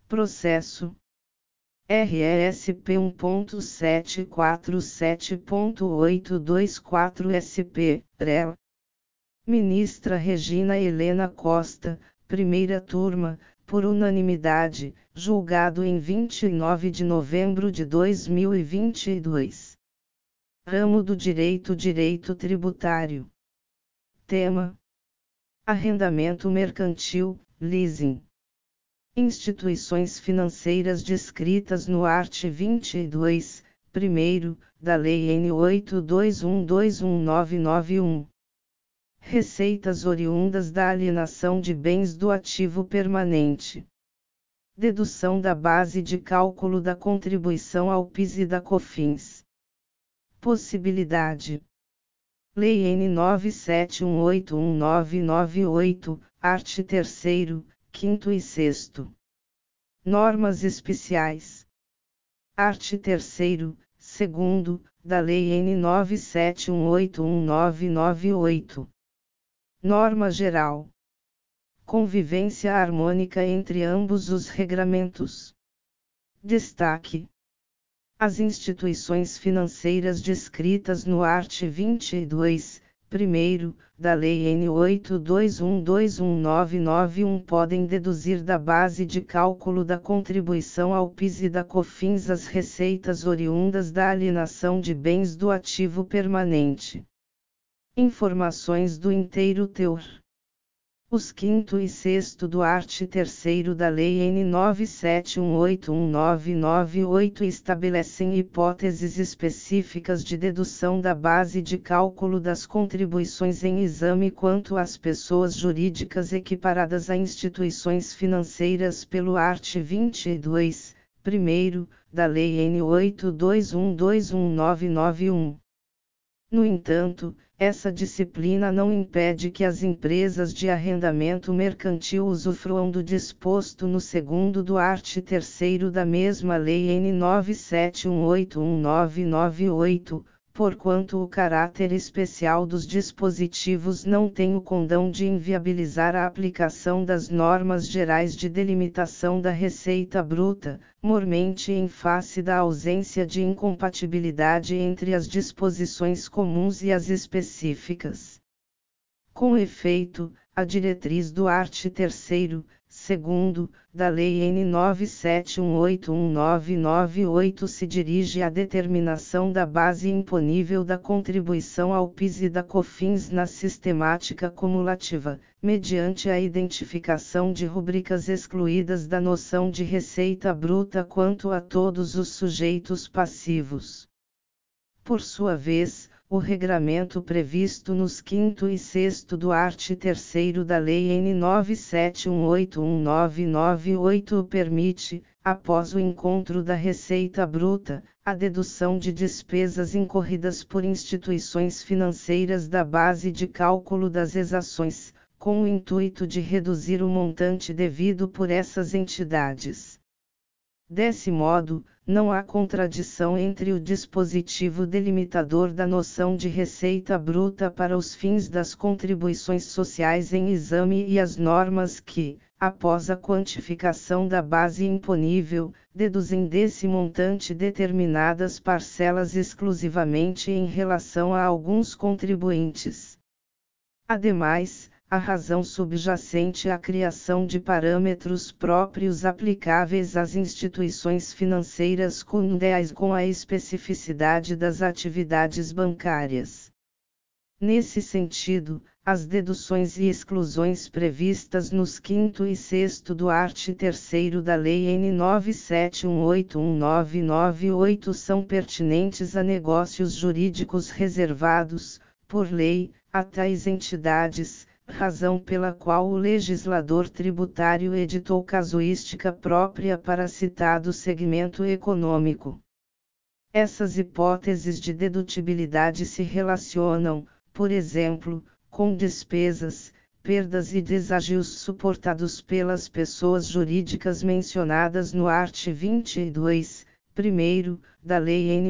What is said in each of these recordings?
Processo RESP 1.747.824 SP, Ministra Regina Helena Costa, primeira turma, por unanimidade, julgado em 29 de novembro de 2022. Ramo do Direito Tributário. Tema: Arrendamento mercantil, leasing. Instituições financeiras descritas no art. 22, primeiro, da Lei N. 82121991. Receitas oriundas da alienação de bens do ativo permanente. Dedução da base de cálculo da contribuição ao PIS e da COFINS. Possibilidade. Lei N. 97181998, art. 3º, 5º e 6º. Normas especiais. Art. 3º, 2º, da Lei N. 97181998. Norma geral. Convivência harmônica entre ambos os regramentos. Destaque: as instituições financeiras descritas no art. 22, primeiro, da Lei N. 82121991 podem deduzir da base de cálculo da contribuição ao PIS e da COFINS as receitas oriundas da alienação de bens do ativo permanente. Informações do inteiro teor. Os 5º e 6º do art. 3º da Lei N. 97181998 estabelecem hipóteses específicas de dedução da base de cálculo das contribuições em exame quanto às pessoas jurídicas equiparadas a instituições financeiras pelo art. 22, primeiro, da Lei N. 82121991. No entanto, essa disciplina não impede que as empresas de arrendamento mercantil usufruam do disposto no segundo do art. 3º da mesma Lei N. 97181998, porquanto o caráter especial dos dispositivos não tem o condão de inviabilizar a aplicação das normas gerais de delimitação da receita bruta, mormente em face da ausência de incompatibilidade entre as disposições comuns e as específicas. Com efeito, a diretriz do art. 3º, 2º, da Lei N. 97181998 se dirige à determinação da base imponível da contribuição ao PIS e da COFINS na sistemática cumulativa, mediante a identificação de rubricas excluídas da noção de receita bruta quanto a todos os sujeitos passivos. Por sua vez, o regramento previsto nos 5º e 6º do art. 3º da Lei N. 97181998 permite, após o encontro da receita bruta, a dedução de despesas incorridas por instituições financeiras da base de cálculo das exações, com o intuito de reduzir o montante devido por essas entidades. Desse modo, não há contradição entre o dispositivo delimitador da noção de receita bruta para os fins das contribuições sociais em exame e as normas que, após a quantificação da base imponível, deduzem desse montante determinadas parcelas exclusivamente em relação a alguns contribuintes. Ademais, a razão subjacente à criação de parâmetros próprios aplicáveis às instituições financeiras condiz com a especificidade das atividades bancárias. Nesse sentido, as deduções e exclusões previstas nos 5º e 6º do art. 3º da Lei N. 97181998 são pertinentes a negócios jurídicos reservados, por lei, a tais entidades, razão pela qual o legislador tributário editou casuística própria para citado segmento econômico. Essas hipóteses de dedutibilidade se relacionam, por exemplo, com despesas, perdas e desagios suportados pelas pessoas jurídicas mencionadas no art. 22, primeiro, da Lei N.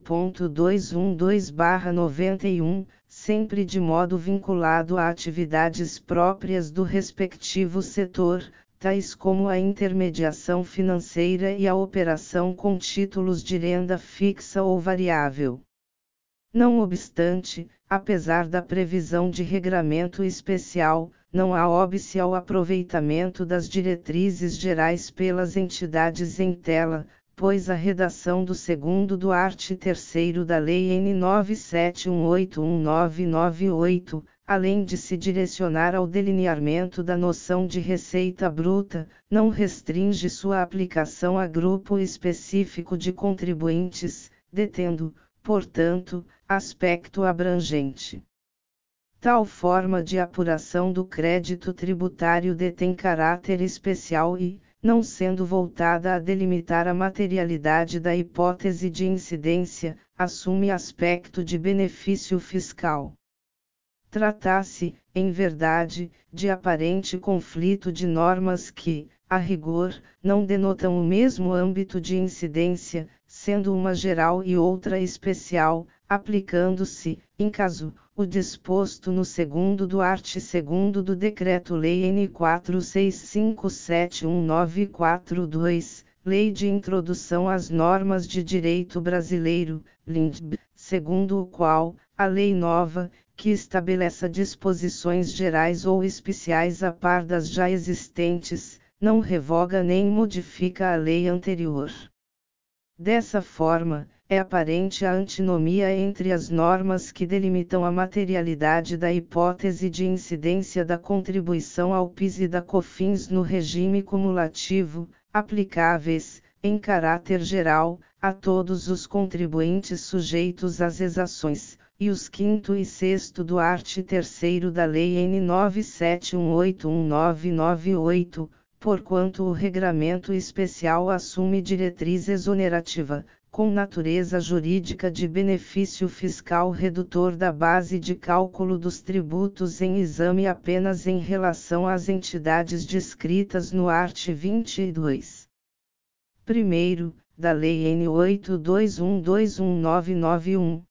8.212/91, sempre de modo vinculado a atividades próprias do respectivo setor, tais como a intermediação financeira e a operação com títulos de renda fixa ou variável. Não obstante, apesar da previsão de regramento especial, não há óbice ao aproveitamento das diretrizes gerais pelas entidades em tela, pois a redação do segundo do art. 3º da Lei N. 97181998, além de se direcionar ao delineamento da noção de receita bruta, não restringe sua aplicação a grupo específico de contribuintes, detendo, portanto, aspecto abrangente. Tal forma de apuração do crédito tributário detém caráter especial e, não sendo voltada a delimitar a materialidade da hipótese de incidência, assume aspecto de benefício fiscal. Trata-se, em verdade, de aparente conflito de normas que, a rigor, não denotam o mesmo âmbito de incidência, sendo uma geral e outra especial, aplicando-se, em caso, o disposto no segundo do art. 2º do Decreto-Lei N. 46571942, Lei de Introdução às Normas de Direito Brasileiro, LINDB, segundo o qual, a lei nova, que estabeleça disposições gerais ou especiais a par das já existentes, não revoga nem modifica a lei anterior. Dessa forma, é aparente a antinomia entre as normas que delimitam a materialidade da hipótese de incidência da contribuição ao PIS e da COFINS no regime cumulativo, aplicáveis, em caráter geral, a todos os contribuintes sujeitos às exações, e os 5º e 6º do art. 3º da Lei N. 97181998, porquanto o regramento especial assume diretriz exonerativa, com natureza jurídica de benefício fiscal redutor da base de cálculo dos tributos em exame apenas em relação às entidades descritas no art. 22. Primeiro, da Lei N. 82121991,